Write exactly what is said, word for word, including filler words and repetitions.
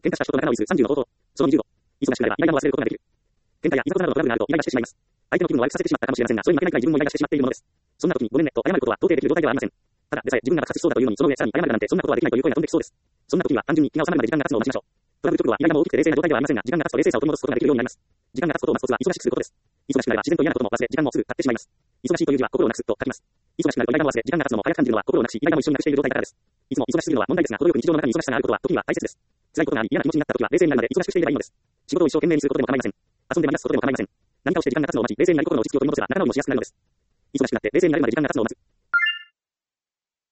喧嘩した人と仲直りするさんじゅうの方法。そのにじゅう度。忙しくなればイライラも忘れることができる。喧嘩やいざこざなどのトラブルがあるとイライラしてしまいます。相手の気分を悪くさせてしまったかもしれませんが、それに負けないくらい自分もイライラしてしまっているものです。そんな時にごめんねと謝ることは到底できる状態ではありません。ただでさえ自分が爆発しそうだというのにその上さらに謝るだなんてそんなことはできないという声が飛んできそうです。そんな時には単純に気が収まるまで時間が経つのを待ちましょう。トラブル直後はイライラも大きくて冷静な状態ではありませんが、時間が経つと冷静さを取り戻すことができるようになります。時間が経つことを待つコツは忙しくすることです。忙しくなれば自然と嫌なことも忘れ、時間もすぐ経ってしまいます。忙しいという字は心をなくすと書きます。忙しくなるとイライラも忘れ、時間が経つのも早く感じるのは心をなくし、イライラも一緒になくしている状態だからです。いつも忙しすぎるのは問題ですが、程よく日常の中に忙しさがあることは時には大切です。辛いことがあり、嫌な気持ちになった時は冷静になるまで忙しくしていればいいのです。仕事を一生懸命にすることでも構いません。遊んで満たすことでも構いません。何かをして時間が経つのを待ち、冷静になる心の落ち着きを取り戻せば仲直りもしやすくなるのです。忙しくなって冷静になるまで時間が経つのを待つ。